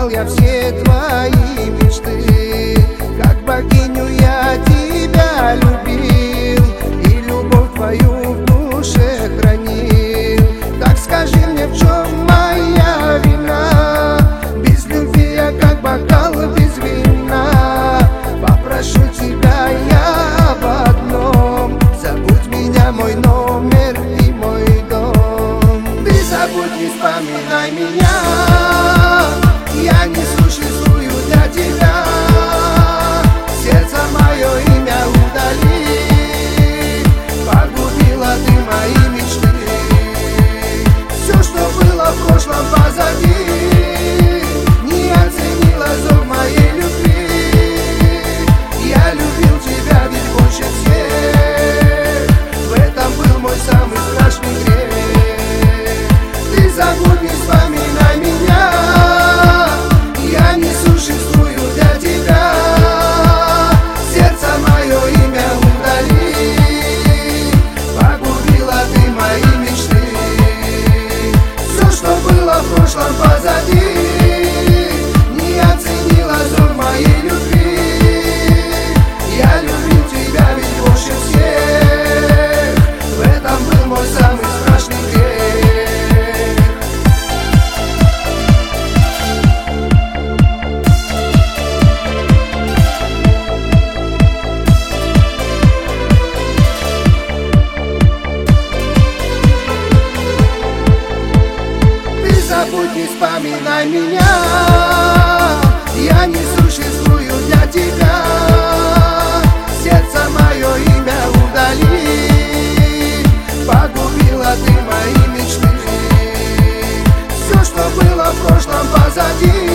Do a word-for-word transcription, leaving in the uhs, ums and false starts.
украл я все твои мечты. Как богиню я тебя любил и любовь твою в душе хранил. Так скажи мне, в чем моя вина? Без любви я как бокал без вина. Попрошу тебя я об одном: забудь меня, мой номер и мой дом. Ты забудь, не вспоминай меня, я не существую для тебя. Сердце мое имя удали, погубила ты мои мечты. Все, что было в прошлом, позади, не оценила зов моей любви. Я любил тебя ведь больше всех, в этом был мой самый страшный грех. Ты забудь, не вспоминай меня, я не существую для тебя. Сердце мое имя удали, погубила ты мои мечты. Все, что было в прошлом, позади, не оценила зов моей любви. Я любил тебя ведь больше всех, в этом был мой самый страшный грех. Забудь, не вспоминай меня, я не существую для тебя. Сердце мое имя удали, погубила ты мои мечты. Все, что было в прошлом, позади,